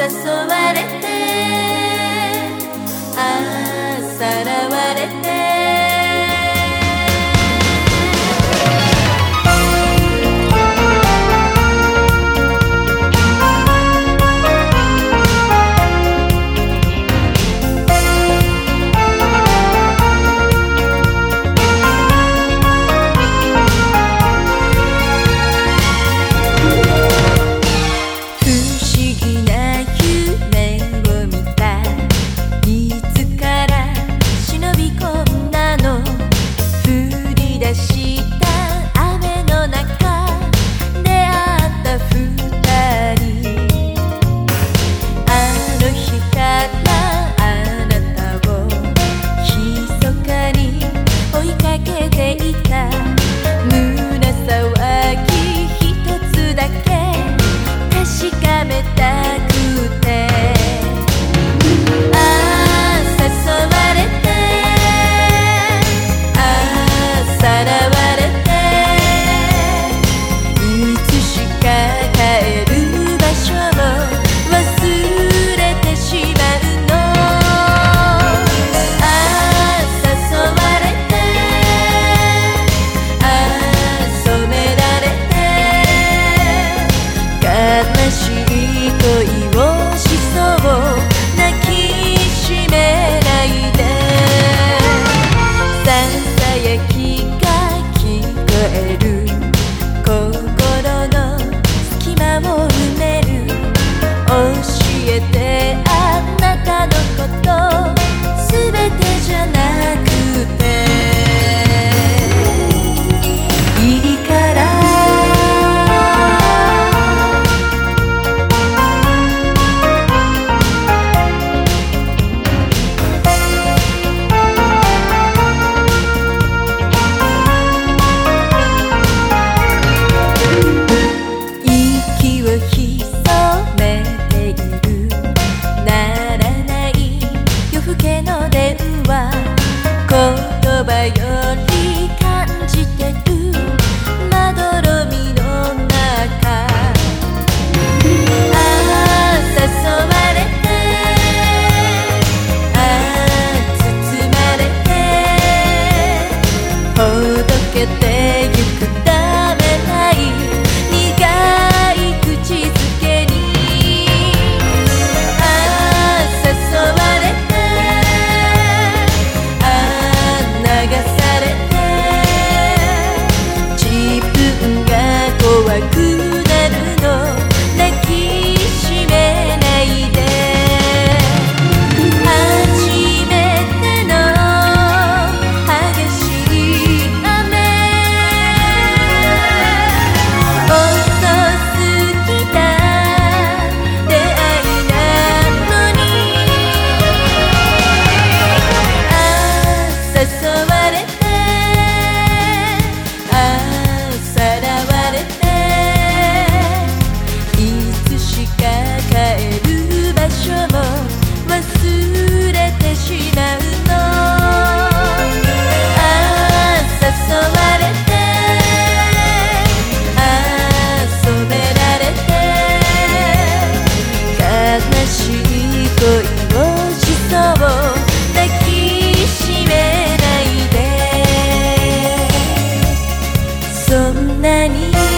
誘われてさらわれて言葉より感じてるまどろみの中誘われて包まれてほどけてゆくためない苦い口づけに誘われて流されて自分が怖くなるの抱きしめないで初めての激しい雨遅すぎた出会いなのに誘われてさらわれていつしか帰る場所も忘れてしまうの誘われて染められて悲しい恋をしそう抱きしめないでそんなに